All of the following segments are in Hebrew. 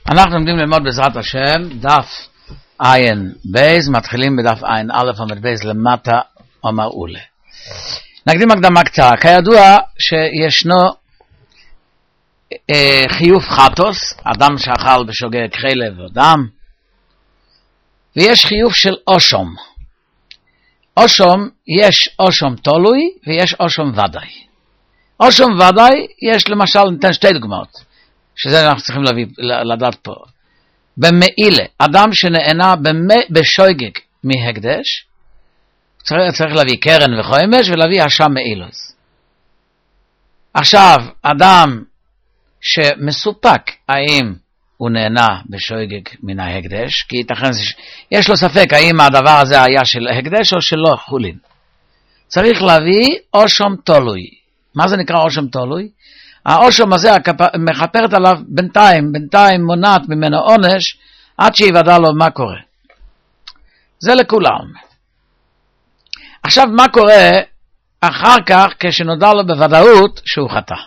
אנחנו לומדים ללמוד בעזרת השם דף עין בייז, מתחילים בדף עין א' עמוד בייז למטה אומר אולה. נקדים הקדמה קצרה. כידוע שישנו חיוב חטוס, אדם שאכל בשוגג חלב או דם, ויש חיוב של אושום. אושום, יש אושום תולוי ויש אושום ודאי. אושום ודאי יש למשל, ניתן שתי דוגמאות שזה אנחנו צריכים לדעת פה. במעילה, אדם שנהנה בשוגג מהקדש, צריך להביא קרן וחומש ולהביא השם מעילוס. עכשיו, אדם שמסופק האם הוא נהנה בשוגג מן ההקדש, כי ייתכן יש לו ספק האם הדבר הזה היה של הקדש או שלא חולין. צריך להביא אושום תולוי. מה זה נקרא אושום תולוי? האושום הזה מחפרת עליו בינתיים מונעת ממנו עונש עד שיוודע לו מה קורה. זה לכולם. עכשיו מה קורה אחר כך כשנודע לו בוודאות שהוא חטא?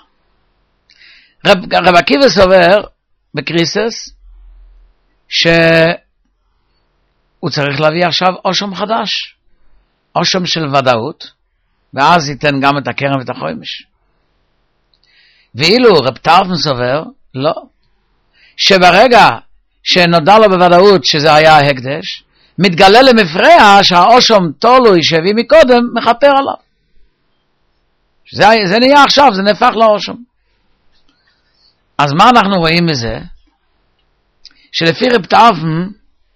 רב עקיבא סובר בקריסס שהוא צריך להביא עכשיו אושום חדש, אושום של ודאות, ואז ייתן גם את הקרן ואת החומש. ואילו רב טרפון סובר לא, שברגע שנודע לו בוודאות שזה היה הקדש, מתגלה למפרע שהאושום תולוי שהביא מקודם מחפר עליו. זה נהיה עכשיו, זה נהפך לאושום. אז מה אנחנו רואים בזה? שלפי רב טרפון,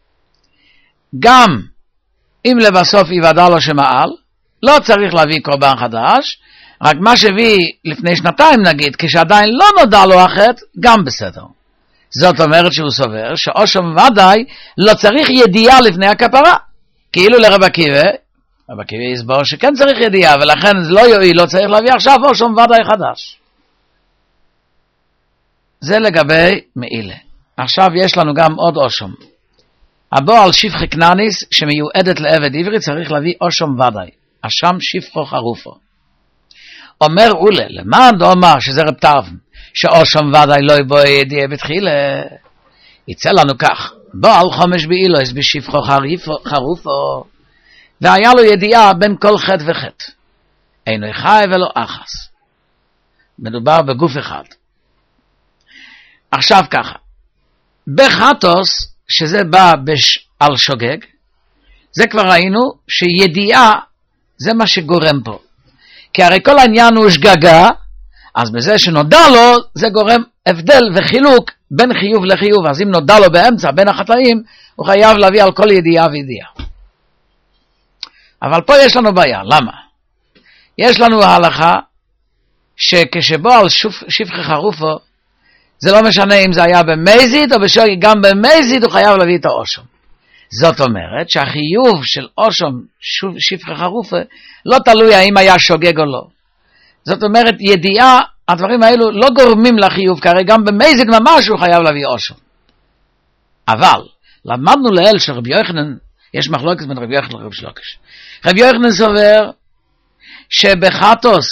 גם אם לבסוף יוודע לו שמעל, לא צריך להביא קורבן חדש, רק מה שהביא לפני שנתיים נגיד, כשעדיין לא נודע לו החטא, גם בסדר. זאת אומרת שהוא סובר שאושום ודאי לא צריך ידיעה לפני הכפרה. כאילו לרב עקיבא, רב עקיבא יסבור שכן צריך ידיעה, ולכן זה לא יועיל, לא צריך להביא עכשיו אושום ודאי חדש. זה לגבי מעילה. עכשיו יש לנו גם עוד אושום. הבועל שפחי כנניס שמיועדת לעבד עברי צריך להביא אושום ודאי. אשם שפחו חרופו. אומר אולה, למען דאמר שזה רב טרפון, שאושום ודאי לא יבוא ידיעה בתחילה, יצא לנו כך, בועל חומש באילוס בשפחו חרופו, והיה לו ידיעה בין כל חטא וחטא. אינו חי ולא אחס. מדובר בגוף אחד. עכשיו ככה, בחטוס, שזה בא על שוגג, זה כבר ראינו שידיעה זה מה שגורם פה. כי הרי כל העניין הוא שגגה, אז בזה שנודע לו, זה גורם הבדל וחילוק בין חיוב לחיוב. אז אם נודע לו באמצע, בין החטאים, הוא חייב להביא על כל ידיעה וידיעה. אבל פה יש לנו בעיה. למה? יש לנו ההלכה, שכשבו על שפחי חרופו, זה לא משנה אם זה היה במזיד או בשוגג, גם במזיד הוא חייב להביא את האושום. זאת אומרת שהחיוב של אושום שפחי חרופו לא תלוי האם היה שוגג או לא. זאת אומרת ידיעה, הדברים האלו לא גורמים לחיוב, כי הרי גם במזיד ממש הוא חייב להביא אושום. אבל למדנו לאל של רבי יוחנן, יש מחלוקת בין רבי יוחנן לרבי שלוקש. רבי יוחנן סובר שבחטוס,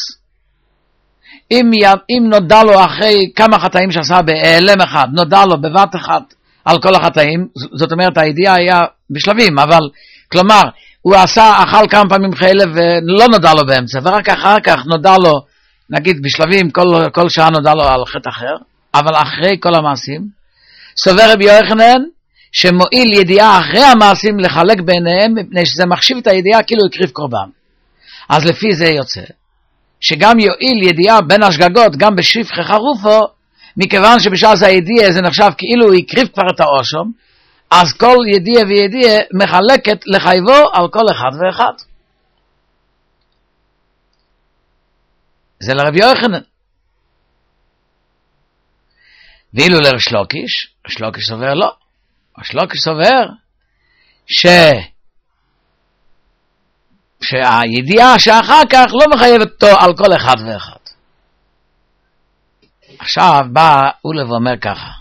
אם נודע לו אחרי כמה חטאים שעשה באלם אחד, נודע לו בבת אחת על כל החטאים, זאת אומרת הידיעה היה בשלבים, אבל כלומר הוא אכל כמה פעמים חלב ולא נודע לו באמצע, ורק אחר כך נודע לו, נגיד בשלבים, כל שעה נודע לו על חטא אחר, אבל אחרי כל המעשים, סובר רבי יוחנן שמועיל ידיעה אחרי המעשים לחלק ביניהם, מפני שזה מחשיב את הידיעה כאילו הקריב קורבן. אז לפי זה יוצא שגם יועיל ידיעה בין השגגות גם בשפחי חרופו, מכיוון שבשעה זה הידיעה זה נחשב כאילו הוא הקריב כבר את האושום, אז כל ידיעה וידיעה מחלקת לחייבו על כל אחד ואחד. זה לרבי יוחנן. ואילו לרשלוקיש, רשלוקיש סובר לא. רשלוקיש סובר שהידיעה שאחר כך לא מחייבת אותו על כל אחד ואחד. עכשיו בא אולה ואומר ככה,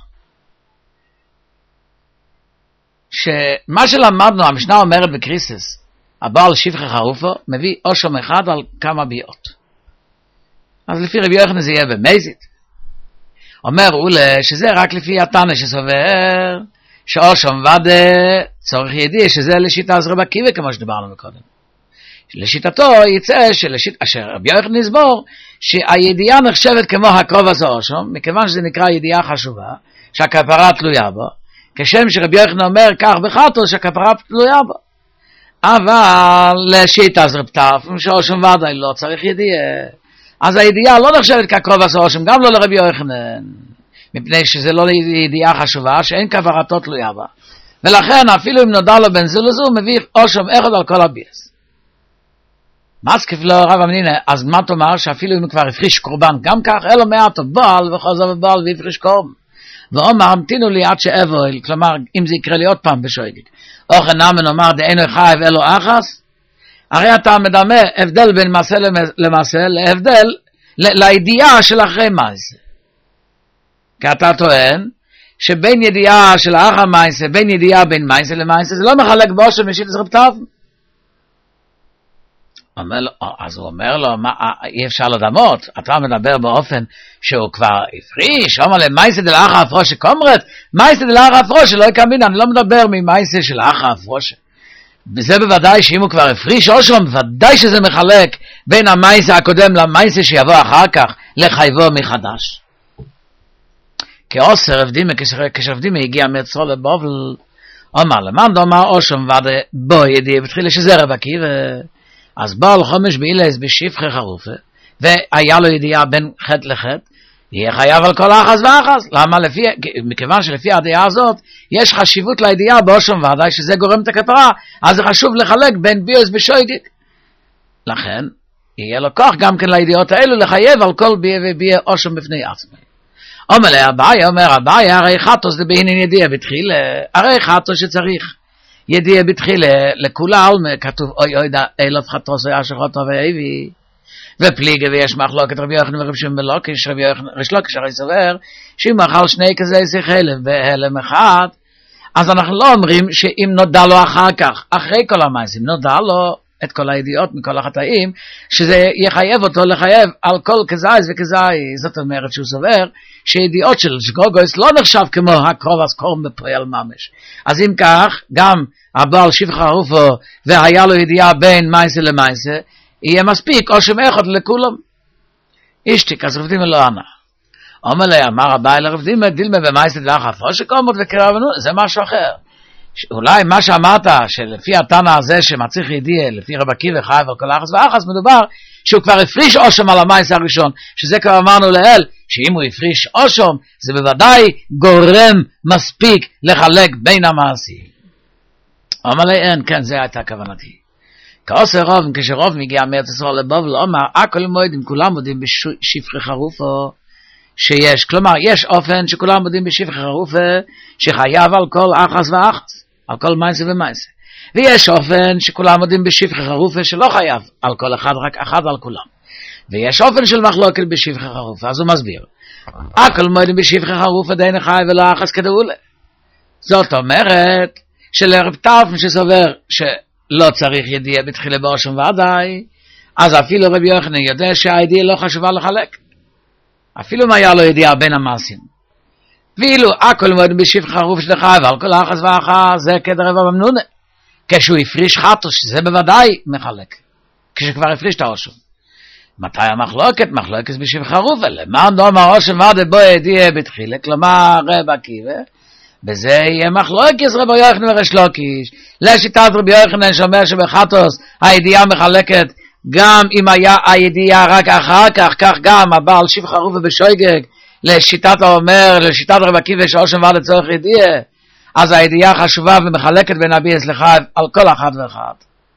שמה שלמדנו, המשנה אומרת בקריסס, הבעל שפחי חרופו מביא אושום אחד על כמה ביעות. אז לפי רבי יוחנן זה יהיה במזיד. אומר אולה שזה רק לפי התנא שסובר שאושום ודה צורך ידיעה, שזה לשיטה אז רב עקיבא כמו שדיברנו קודם. לשיטתו יצא אשר רבי יוחנן נסבור שהידיעה נחשבת כמו הקרוב הזה אושום, מכיוון שזה נקרא ידיעה חשובה שהכפרה תלויה בו, כשם שרבי יוחנן אומר כך בחטוס שהכפרה תלויה בו. אבל לשיטה אז רב טרפון שאושום ודאי לא צריך ידיעה, אז הידיעה לא נחשבת כקרוב הזה אושום, גם לא לרבי יוחנן, מפני שזה לא ידיעה חשובה שאין כפרתו תלויה בה, ולכן אפילו אם נודע לו בן זו לזו מביא אושום אחד על כל הביאס. מסקיף לו רב אמינא, אז מה תאמר שאפילו אם כבר הפריש קורבן גם כך, אלו מעט בעל וחוזר בבעל והפריש קורבן, ואומר המתינו לי עד שאבויל, כלומר אם זה יקרה לי עוד פעם בשוגג, אוכן נאמן אומר דאינו חייב אלו אחס, הרי אתה מדמה הבדל בין מעשה למעשה להבדל לידיעה של אחרי מעשה, כי אתה טוען שבין ידיעה של אחר מעשה, בין ידיעה בין מעשה למעשה, זה לא מחלק באושם לשיטת רב טרפון. אז הוא אומר לו, אי אפשר לדמות, אתה מדבר באופן שהוא כבר הפריש, אומר למעשה דלאחר הפרושה קומרת, מעשה דלאחר הפרושה לא יקמין, אני לא מדבר ממעשה של אחר הפרושה. וזה בוודאי שאם הוא כבר הפריש אושום, בוודאי שזה מחלק בין המעשה הקודם למעשה שיבוא אחר כך, לחייבו מחדש. כאוסר הבדימה, כשהבדימה הגיע מאצרו לבובל, אומר למאן דאמר אושום ודה בו ידיעה בתחילה שזה רב עקיבא, אז בעל חומש באילס בשפחי חרופה, והיה לו ידיעה בין חטא לחטא, יהיה חייב על כל אחס ואחס. למה? מכיוון שלפי הדעה הזאת, יש חשיבות לידיעה באושום ודאי, שזה גורם את הכפרה, אז זה חשוב לחלק בין ביוס בשויגג. לכן, יהיה לו כוח גם כן לידיעות האלו, לחייב על כל ביה וביה אושום בפני עצמי. אומר לה, אביי, הרי חטוס זה בהינן ידיעה בתחילה, הרי חטוס שצריך. ידיעה בתחילה, לכולה כתוב, אוי דא, אלף חטוס היה שחוטו ואיבי, ופליגה ויש מחלוקת רבי יוחנן ורב שמעון בן לקיש, רבי יוחנן ריש לקיש הרי סובר, שאם אכל שני כזי חלב בהלם אחד, אז אנחנו לא אומרים שאם נודע לו אחר כך, אחרי כל המעשים, נודע לו את כל הידיעות מכל החטאים, שזה יחייב אותו לחייב על כל כזייז וכזייז. זאת אומרת שהוא סובר שידיעות של שגוגוס לא נחשב כמו הקרוב אז קורם בפועל ממש. אז אם כך, גם הבעל שפחה חרופו והיה לו ידיעה בין מייסה למייסה, יהיה מספיק או שמאחד לכולם. אשתיק, אז רבדימה לא ענה. אומר לה, אמר הבעל לרבדימה, דילמה במייסה דלאחר הפרושה קומות וקרבנו, זה משהו אחר. אולי מה שאמרת שלפי התנא הזה שמצריך ידיעה לפי רב עקיבא חייב על כל אחס ואחס, מדובר שהוא כבר הפריש אושום על המעשה הראשון, שזה כבר אמרנו לאל שאם הוא הפריש אושום זה בוודאי גורם מספיק לחלק בין המעשים. אומר לי אין, כן, זה הייתה כוונתי. כעושה רוב, כשרוב מגיע מארץ ישראל לבבל, אומר הכל מועדים, כולם מודים בשפחי חרופו שיש, כלומר יש אופן שכולם מודים בשפחי חרופה שחייב על כל אחס ואחס, על כל מייסה ומייסה, ויש אופן שכולם מודים בשפחי חרופה שלא חייב על כל אחד, רק אחד על כולם, ויש אופן של מחלוקת בשפחי חרופה. אז הוא מסביר הכל מודים בשפחי חרופה דין חי ולא אחס כדאולה. זאת אומרת שלרב טרפון שסובר שלא צריך ידיעה בתחילה באושום ודאי, אז אפילו רבי יוחנן יודע שהידיעה לא חשובה לחלק, אפילו מה היה לו ידיעה בין המעשים. ואילו הכל מועד בשפחי חרוף של חייב על כל אחס ואחס, זה כדרב הממנונה, כשהוא הפריש חטוס, זה בוודאי מחלק, כשכבר הפריש את האושום. מתי המחלוקת? מחלוקת בשפחי חרוף, למען דאמר אושום ודה בו ידיעה בתחילה, כלומר רב עקיבא, בזה יהיה מחלוקת רבי יוחנן וריש לקיש, לשיטת רבי יוחנן שאומר שבחטוס הידיעה מחלקת גם אם היה הידיעה רק אחר כך, כך גם הבעל שפחי חרופה בשויגג, לשיטת האומר, לשיטת רב עקיבא שאושום ודה צורך ידיעה, אז הידיעה חשובה ומחלקת בין הביאס לחייב על כל אחד ואחד.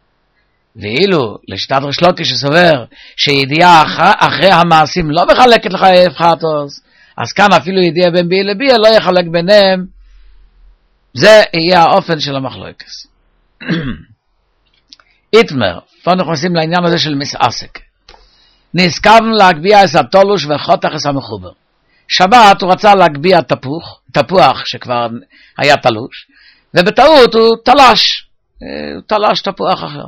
ואילו לשיטת ריש לקיש שסובר שידיעה אחרי המעשים לא מחלקת לחייב חטוס, אז כאן אפילו ידיעה בין ביה לביה לא יחלק ביניהם. זה יהיה האופן של המחלוקת. איתמר, פה אנחנו נכנסים לעניין הזה של מסעסק. נזכרנו להגביע את התולוש וחותך את המחובר. שבת הוא רצה להגביע תפוח שכבר היה תלוש, ובטעות הוא תלש תפוח אחר.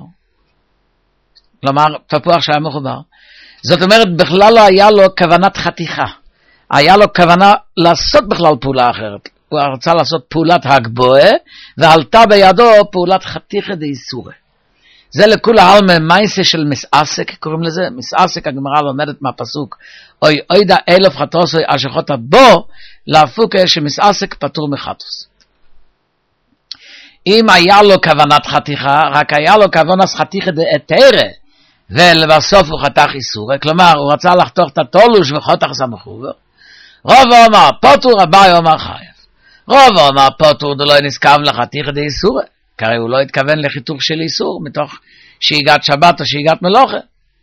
כלומר, תפוח שהיה מחובר. זאת אומרת, בכלל לא היה לו כוונת חתיכה. היה לו כוונה לעשות בכלל פעולה אחרת. הוא רצה לעשות פעולת הגבוה, ועלתה בידו פעולת חתיכה דאיסורה. זה לכול העלמא מייסה של מסעסק, קוראים לזה. מסעסק, הגמרא לומדת מהפסוק, אוי אוידה 1000 חטוסי אשכות בו, להפוקה שמסעסק פטור מחטוס. אם היה לו כוונת חתיכה, רק היה לו כוונת חתיכה דאתרה, ולבסוף הוא חתך איסורה, כלומר, הוא רצה לחתוך את התולוש וחתך סמכובר. רוב אומר פטור, אביי אומר חייב. רוב אומר פטור דלא נסכם לחתיכה דאיסורה, כי הוא לא התכוון לחיתוך של איסור, מתוך שהיגת שבת או שהיגת מלוכה.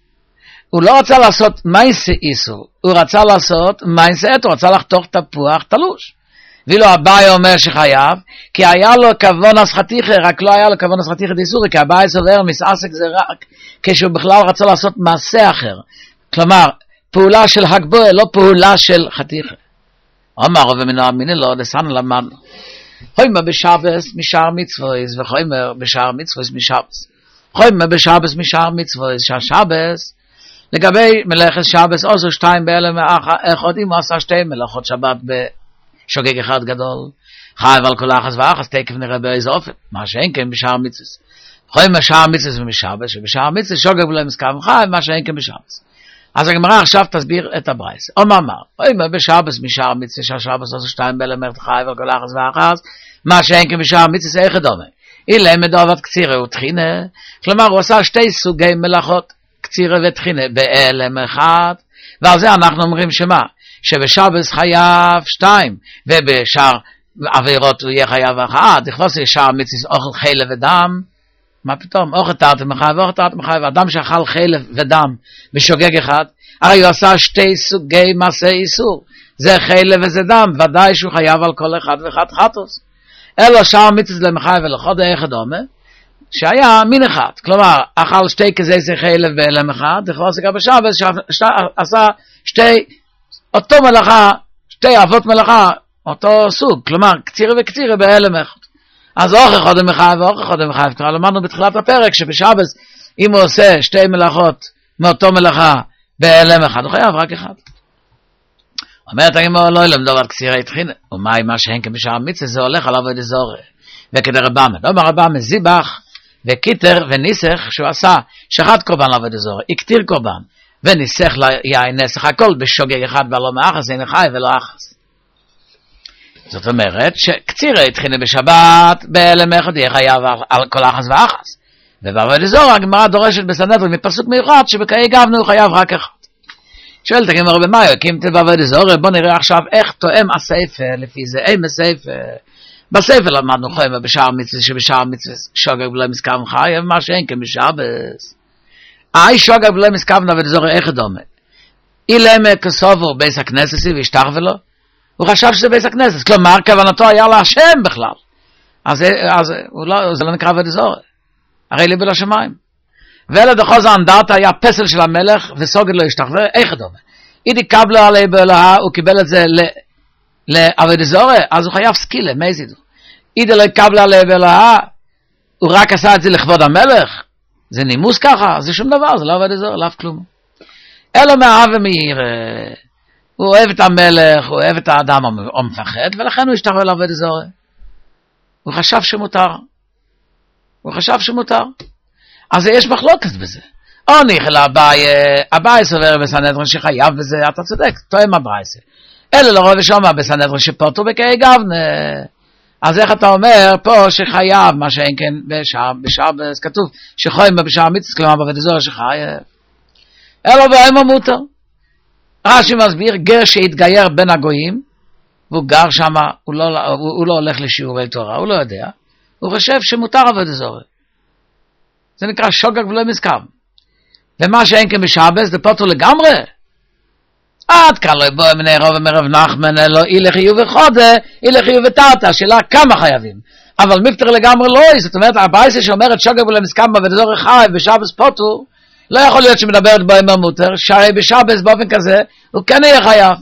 הוא לא רצה לעשות מייסה איסור, הוא רצה לעשות מייסה אתו, הוא רצה לחתוך תפוח תלוש. ואילו אביי אומר שחייב, כי היה לו כוונס חתיכה, רק לא היה לו כוונס חתיכה דאיסורה, כי אביי סובר מסעסק זה רק כשהוא בכלל רצה לעשות מעשה אחר. כלומר, פעולה של הגבוה, לא פעולה של חתיכה. אומר ומנוע מיני לא, דסן למדנו. חוימה בשבס משאר מצוויס, וחוימה בשאר מצוויס משבס. חוימה בשבס משאר מצוויס, שהשבס, לגבי מלאכת שבס, עוזו 2 באלם אחד, אם הוא עשה 2 מלאכות שבת בשוגג אחד גדול, חייב על כל אחס ואחס, תקף נראה באיזה אופן, מה שאין כן בשאר מצוויס. חוימה בשאר מצוויס ומשבס, ובשאר מצוויס שוגג ולא מסכם חייב, מה שאין כן בשבס. אז הגמרא עכשיו תסביר את הברייס. או מאמר, חוימה בשבס משאר מצוויס, שהשבס עוזו 2 באלם חייב על כל אחס ואחס, מה שאין כן בשאר מצוויס איך דומה. אילה מדובת קצירה ותחינה, כלומר הוא עשה 2 סוגי מלאכות, קצירה ותחינה באלם אחד, ועל זה אנחנו אומרים שמה? שבשבס חייב 2, ובשאר עבירות הוא יהיה חייב 1, תכבוס ישר מצווס אוכל חלב ודם, מה פתאום? אוכל תרתי מחייב, אוכל תרתי מחייב, אדם שאכל חלב ודם בשוגג אחד, הרי הוא עשה 2 סוגי מעשה איסור, זה חלב וזה דם, ודאי שהוא חייב על כל אחד ואחד חטוס. אלא שאר מצווס למחייב ולחוד איך דומה, שהיה מין אחד, כלומר, אכל 2 כזי חלב באלם אחד, תכבוס גם בשבס, עשה 2, אותו מלאכה, 2 אבות מלאכה, אותו סוג, כלומר, קצירה וקצירה באלם אחד. אז אוכל חודם מחייב ואוכל חודם מחייב, כבר למדנו בתחילת הפרק שבשבס, אם הוא עושה 2 מלאכות מאותו מלאכה באלם אחד, הוא חייב רק אחד. אומרת הגמרא לא ילמד דבר קצירה התחינה, ומאי מה שאין כבשאר מצווה, זה הולך על עבודת זרה. וכדי רבם, אומר רבם זיבח וקיטר וניסח, שהוא עשה שחט קורבן לעבודת זרה, הקטיר קורבן, וניסח ליין נסח, הכל בשוגג אחד ולא מאחס, אין חי ולא אחס. זאת אומרת שקצירה התחינה בשבת, באלם אחד יהיה חייב על כל אחס ואחס. ובעבודת זרה הגמרא דורשת בסנהדרין מפסוק מיוחד, שבקאי גבנו הוא חייב רק אחד. שואלת הגמרא במה קימת בעבודת זרה, בוא נראה עכשיו איך תואם הספר, לפי זה אין הספר. בספר למדנו חייב בשאר מצווה, שבשאר מצווה שוגג ולא מסכם חייב, מה שאין כמשבס. שוגג ולא מסכם בעבודת זרה איך דומה. אילמה כסובו בייס הכנסת וישתח ולא, הוא חשב שזה בייס הכנסת, כלומר כוונתו היה להשם בכלל. אז זה לא נקרא עבודת זרה, הרי ליבו לשמיים. ולדחוז האנדרטה היה פסל של המלך, וסוגד לא ישתחווה, איך דומה. אידי קבלו עלי באלוהה, הוא קיבל את זה לעבודת זרה, אז הוא חייב סקילה, מה יזידו? אידי לא קבלו עלי באלוהה, הוא רק עשה את זה לכבוד המלך, זה נימוס ככה, זה שום דבר, זה לא עבודת זרה, לא אף כלום. אלו מאהב ומאיר, הוא אוהב את המלך, הוא אוהב את האדם המפחד, ולכן הוא ישתחווה לעבודת זרה. הוא חשב שמותר. אז יש מחלוקת בזה. או ניחל אביי סובר בסנהדרין שחייב בזה, אתה צודק, תואם אברייסה. אלה לרוב ושומע בסנהדרין שפוטו בקאי גבנה. אז איך אתה אומר פה שחייב, מה שאין כן בשער כתוב, שחויים בשער מצווה, כלומר בעבודת זרה שחייב. אלו באימו מותר. רש"י מסביר, גר שהתגייר בין הגויים, והוא גר שם, הוא לא הולך לשיעורי תורה, הוא לא יודע. הוא חושב שמותר עבודת זרה. זה נקרא שוגג ולא מסכם. ומה שאין כן בשבס, זה פוטר לגמרי. עד כאן לא יבוא מני רוב ומרב נחמן, לא אילך יהיו וחודה, אילך יהיו ותרתה, השאלה כמה חייבים. אבל מפטר לגמרי לא, זאת אומרת, הבייסה שאומרת שוגג ולא מסכם, ודזור חייב בשבס פוטר, לא יכול להיות שמדברת בו עם המותר, שהרי בשבס באופן כזה, הוא כן יהיה חייב.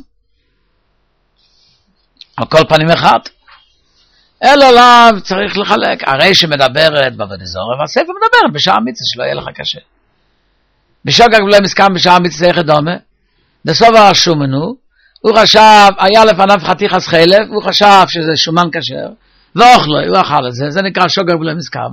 על כל פנים אחד. אלא לא צריך לחלק, הרי שמדברת בעבודת זרה, והספר מדברת בשעה מצווה, שלא יהיה לך קשה. בשוגג ולא מסכם בשעה מצווה איך דומה, דסובר שומנו, הוא חשב, היה לפניו חתיכת חלב, הוא חשב שזה שומן כשר, ואוכלו, הוא אכל את זה, זה נקרא שוגג בלי מסכם.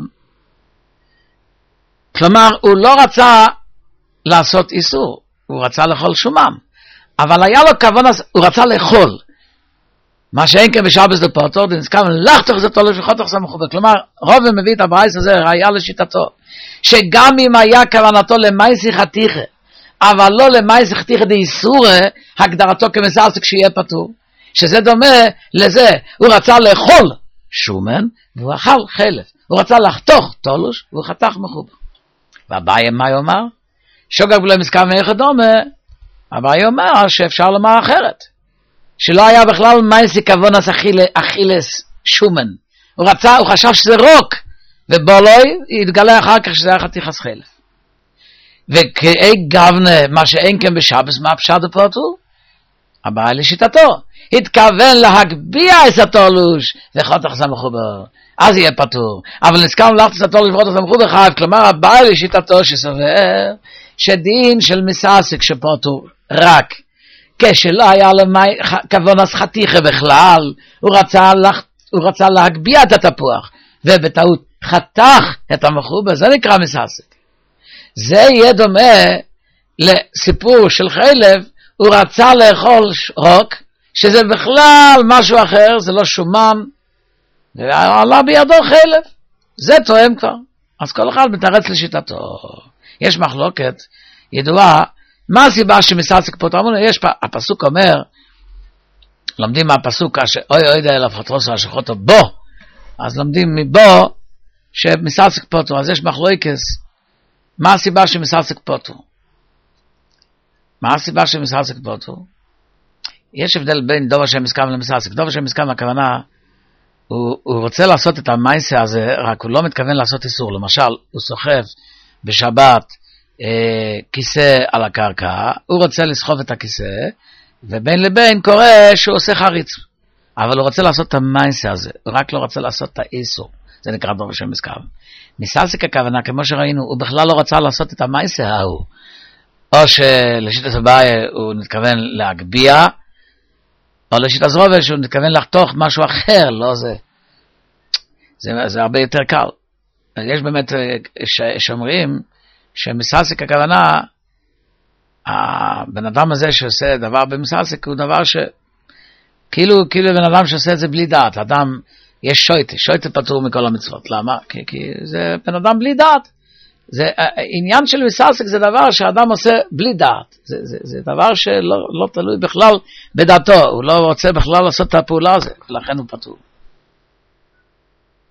כלומר, הוא לא רצה לעשות איסור, הוא רצה לאכול שומן, אבל היה לו כוון, הוא רצה לאכול, מה שאין כן בשבס דפוטור, דנסכם לחתוך זה תולש וחתוך זה מחובר. כלומר, רוב מביא את הברייס הזה, ראיה לשיטתו, שגם אם היה כוונתו למייסי חתיכה, אבל לא למייסי חתיכה דאיסורה, הגדרתו כמסעסק שיהיה פטור, שזה דומה לזה, הוא רצה לאכול שומן, והוא אכל חלף, הוא רצה לחתוך תולש, והוא חתך מחובר. והבעיה מה יאמר? שוגג בלי מסכם ואיך דומה, הבעיה יאמר שאפשר לומר אחרת. שלא היה בכלל מייסי כוונס אכילס שומן. הוא חשב שזה רוק, ובולוי יתגלה אחר כך שזה היה חתיכת חלף. וכאי גבנה, מה שאין כן בשבס, מה פשט הפוטו? הבעיה לשיטתו. התכוון להגביע את התולוש, וחתך זה מחובר. אז יהיה פטור. אבל נזכר להכניס את התולוש וחתך זה מחובר חייב. כלומר, הבעיה לשיטתו שסובר, שדין של מסעסק שפוטו רק, כשלא היה כוונס חתיכה בכלל, הוא רצה להגביע את התפוח, ובטעות חתך את המחובר, זה נקרא מסעסק. זה יהיה דומה לסיפור של חלב, הוא רצה לאכול רוק, שזה בכלל משהו אחר, זה לא שומן, ועלה בידו חלב, זה תואם כבר. אז כל אחד מתרץ לשיטתו. יש מחלוקת ידועה, מה הסיבה שמסעסק פה? הפסוק אומר, לומדים מהפסוק, אוי אוי דה אליו חתרוסו השחוטו בו, אז לומדים מבו, שמסעסק פה, אז יש מחלוקת, מה הסיבה שמסעסק פה? מה הסיבה שמסעסק פה? יש הבדל בין דובר שם מסכם למסעסק. דובר שם מסכם, הכוונה, הוא רוצה לעשות את המייסה הזה, רק הוא לא מתכוון לעשות איסור. למשל, הוא סוחב בשבת, כיסא על הקרקע, הוא רוצה לסחוב את הכיסא, ובין לבין קורה שהוא עושה חריץ. אבל הוא רוצה לעשות את המייסה הזה, הוא רק לא רוצה לעשות את האיסור. זה נקרא דובר שם מסכם. מסעסק הכוונה, כמו שראינו, הוא בכלל לא רצה לעשות את המייסה ההוא. או שלשיטת הבעיה הוא מתכוון להגביע, או לשיטת זרובל שהוא מתכוון לחתוך משהו אחר, לא זה. זה הרבה יותר קל. יש באמת שאומרים שמסעסק הכוונה, הבן אדם הזה שעושה דבר במסעסק הוא דבר כאילו בן אדם שעושה את זה בלי דעת. אדם, יש שויטה פטור מכל המצוות. למה? כי זה בן אדם בלי דעת. עניין של מסעסק זה דבר שהאדם עושה בלי דעת. זה דבר שלא תלוי בכלל בדעתו. הוא לא רוצה בכלל לעשות את הפעולה הזאת, לכן הוא פטור.